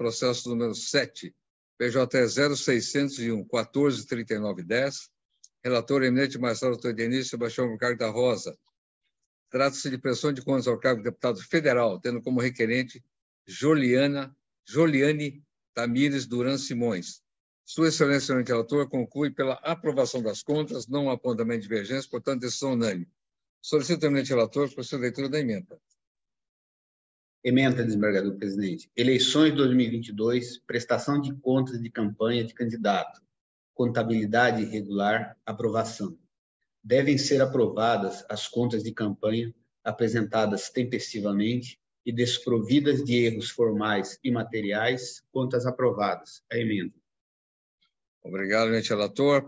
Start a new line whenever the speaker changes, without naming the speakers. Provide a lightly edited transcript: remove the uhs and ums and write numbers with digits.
processo número 7, PJ 0601 143910, relator eminente Marcelo Todenise Sebastião Bucardo da Rosa. Trata-se de pressão de contas ao cargo de deputado federal, tendo como requerente Joliane Tamires Duran Simões. Sua Excelência, senhor relator, conclui pela aprovação das contas, não há apontamento de divergência, portanto, decisão unânime. Solicito ao eminente relator para a leitura da emenda.
Emenda, desembargador presidente. Eleições 2022, prestação de contas de campanha de candidato, contabilidade irregular, aprovação. Devem ser aprovadas as contas de campanha apresentadas tempestivamente e desprovidas de erros formais e materiais, contas aprovadas. A emenda.
Obrigado, eminente relator.